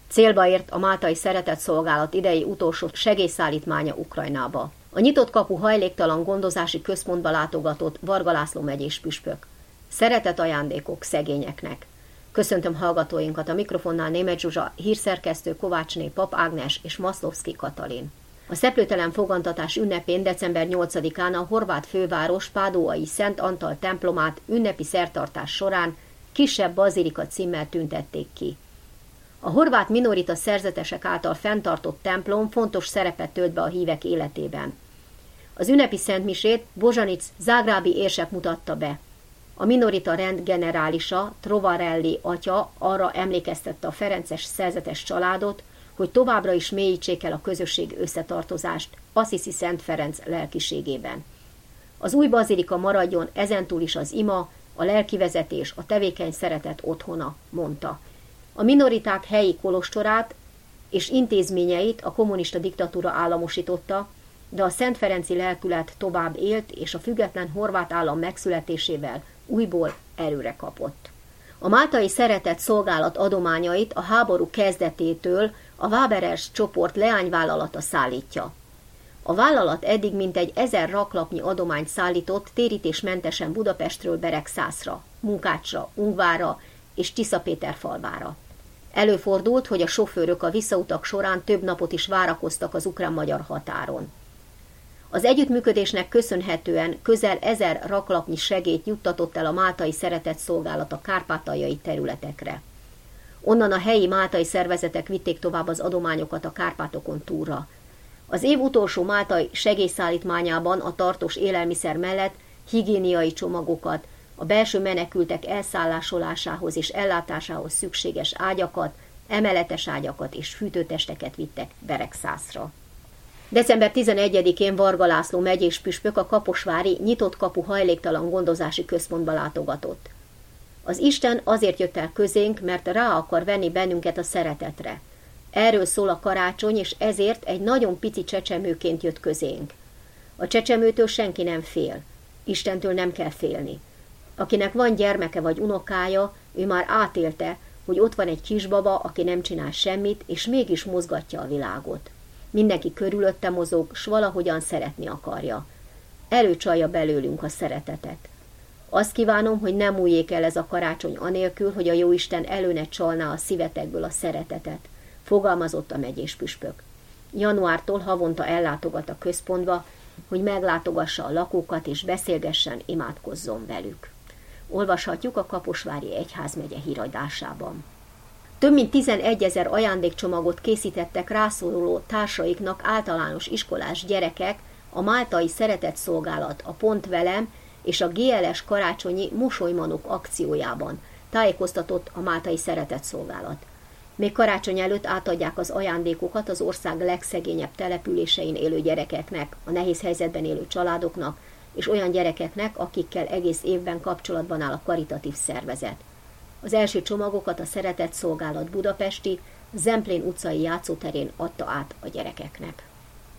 Célba ért a máltai szeretetszolgálat idei utolsó segélyszállítmánya Ukrajnába. A Nyitott Kapu hajléktalan gondozási központba látogatott Varga László megyés püspök. Szeretet ajándékok szegényeknek. Köszöntöm hallgatóinkat, a mikrofonnál Németh Zsuzsa, hírszerkesztő, Kovácsné Pap Ágnes és Maszlovszky Katalin. A szeplőtelen fogantatás ünnepén december 8-án a horvát főváros pádóai Szent Antal templomát ünnepi szertartás során kisebb bazilika címmel tüntették ki. A horvát minorita szerzetesek által fenntartott templom fontos szerepet tölt be a hívek életében. Az ünnepi szentmisét Bozsanic zágrábi érsek mutatta be. A minorita rend generálisa, Trovarelli atya arra emlékeztette a ferences szerzetes családot, hogy továbbra is mélyítsék el a közösség összetartozást Assisi Szent Ferenc lelkiségében. Az új bazilika maradjon ezentúl is az ima, a lelkivezetés, a tevékeny szeretet otthona, mondta. A minoriták helyi kolostorát és intézményeit a kommunista diktatúra államosította, de a Szent Ferenci lelkület tovább élt, és a független horvát állam megszületésével újból erőre kapott. A máltai szeretett szolgálat adományait a háború kezdetétől a Waberers csoport leányvállalata szállítja. A vállalat eddig mintegy 1000 raklapnyi adományt szállított térítésmentesen Budapestről Beregszászra, Munkácsra, Ungvárra és Tiszapéterfalvára. Előfordult, hogy a sofőrök a visszautak során több napot is várakoztak az ukrán-magyar határon. Az együttműködésnek köszönhetően közel 1000 raklapnyi segélyt juttatott el a máltai szeretetszolgálat a kárpátaljai területekre. Onnan a helyi máltai szervezetek vitték tovább az adományokat a Kárpátokon túlra. Az év utolsó máltai segélyszállítmányában a tartós élelmiszer mellett higiéniai csomagokat, a belső menekültek elszállásolásához és ellátásához szükséges ágyakat, emeletes ágyakat és fűtőtesteket vittek Beregszászra. December 11-én Varga László megyés püspök a kaposvári Nyitott Kapu hajléktalan gondozási központba látogatott. Az Isten azért jött el közénk, mert rá akar venni bennünket a szeretetre. Erről szól a karácsony, és ezért egy nagyon pici csecsemőként jött közénk. A csecsemőtől senki nem fél. Istentől nem kell félni. Akinek van gyermeke vagy unokája, ő már átélte, hogy ott van egy kisbaba, aki nem csinál semmit, és mégis mozgatja a világot. Mindenki körülötte mozog, s valahogyan szeretni akarja. Előcsalja belőlünk a szeretetet. Azt kívánom, hogy nem múljék el ez a karácsony anélkül, hogy a Jóisten elő ne csalná a szívetekből a szeretetet, fogalmazott a megyés püspök. Januártól havonta ellátogat a központba, hogy meglátogassa a lakókat és beszélgessen, imádkozzon velük. Olvashatjuk a Kaposvári Egyházmegye híradásában. Több mint 11 000 ajándékcsomagot készítettek rászoruló társaiknak általános iskolás gyerekek a máltai szeretetszolgálat, a Pont Velem és a GLS karácsonyi mosolymanok akciójában, tájékoztatott a máltai szeretetszolgálat. Még karácsony előtt átadják az ajándékokat az ország legszegényebb településein élő gyerekeknek, a nehéz helyzetben élő családoknak és olyan gyerekeknek, akikkel egész évben kapcsolatban áll a karitatív szervezet. Az első csomagokat a Szeretetszolgálat budapesti Zemplén utcai játszóterén adta át a gyerekeknek.